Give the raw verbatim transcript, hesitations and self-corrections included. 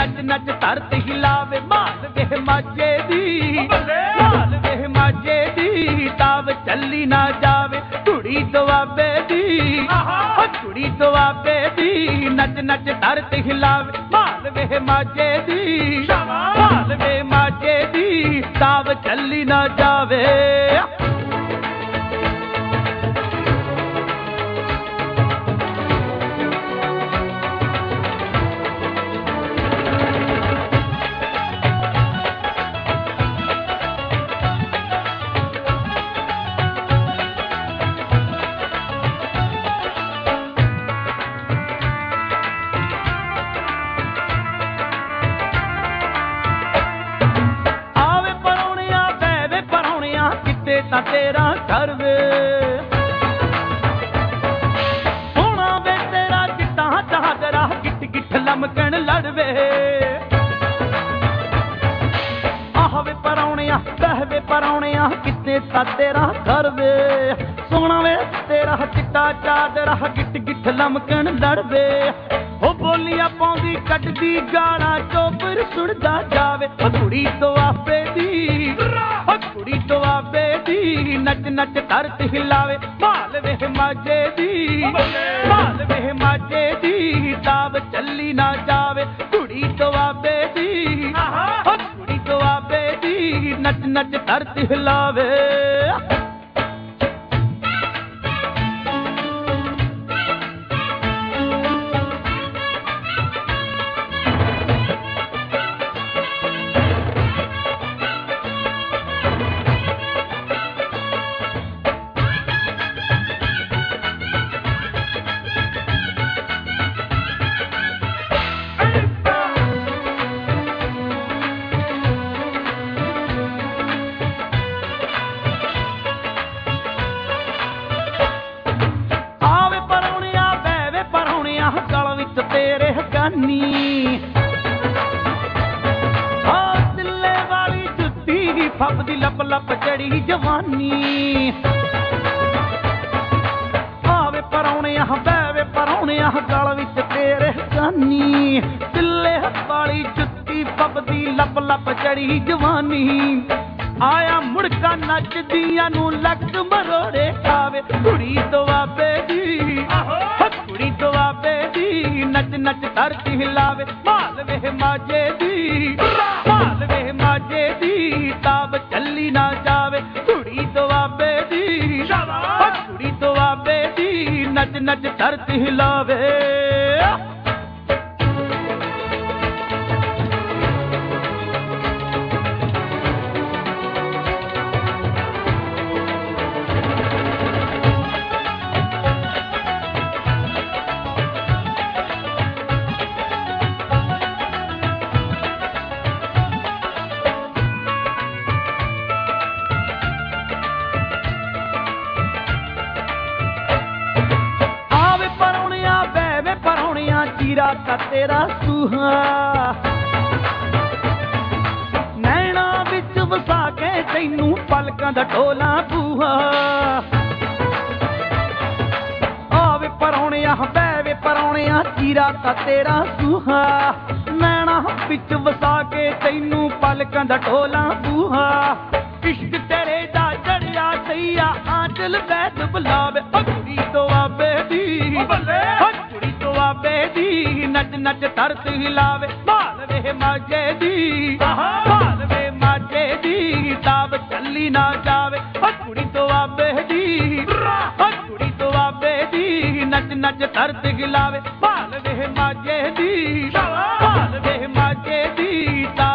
नच नच धरत हिलावे माल वे माजे दी माल वे माजे दी ताव चली ना जावे कुड़ी दुआबे दी कुड़ी दुआबे दी नच नच धरत हिलावे माल वे माजे दी माल वे माजे दी ताव चली ना जावे। तेरा घर वे सोना वे तेरा चिट्टा चादरा गिट गिट लमकन लड़वे आह वे परौणिया बह वे परौणिया किते ता तेरा घर वे सोना वे तेरा चिट्टा चादरा गिट गिट लमकन लड़वे ओ बोलियां पाउंदी कटदी गाना चोपर सुणदा जावे कुड़ी तो आपे दी कुड़ी तो आपे दी नच नच धरत हिलावे माल वे माजे दी माल वे माजे दी ताव चली ना जावे कुड़ी तो आपे दी कुड़ी तो आपे दी नच नच धरत हिलावे। गल विच तेरे गानी दिल्ले वाली जुत्ती फबदी लप लप चढ़ी जवानी आवे परौणिया बैवे परौणिया गल विच तेरे गानी दिल्ले वाली जुत्ती फबदी लप लप चढ़ी जवानी आया मुड़का नचदियां नू लक मरोड़े खावे कुड़ी दुआबे दी कुड़ी दुआबे दी नच नच धरत हिलावे माल वे माजे दी माल वे माजे दी ताव चली ना जावे कुड़ी दुआबे दी कुड़ी दुआबे दी नच नच धरत हिलावे। चीरा का तेरा सूहा नैना विच वसा के तैनू पलकां दा ढोला बूहा आवे परौणिया बैवे परौणिया चीरा का तेरा सूहा नैना विच वसा के तैनू पलकां दा ढोला बूहा इश्क तेरे दा चढ़िया सैया आंचल बैठ बुलावे कुड़ी तो आबे दी कुड़ी तो आबे दी नच नच धरत हिलावे माल वे माजे दी माल वे माजे दी ताव चली ना जावे कुड़ी तो आबे दी कुड़ी तो आबे दी नच नच धरत हिलावे माल वे माजे दी माल वे माजे दी ताव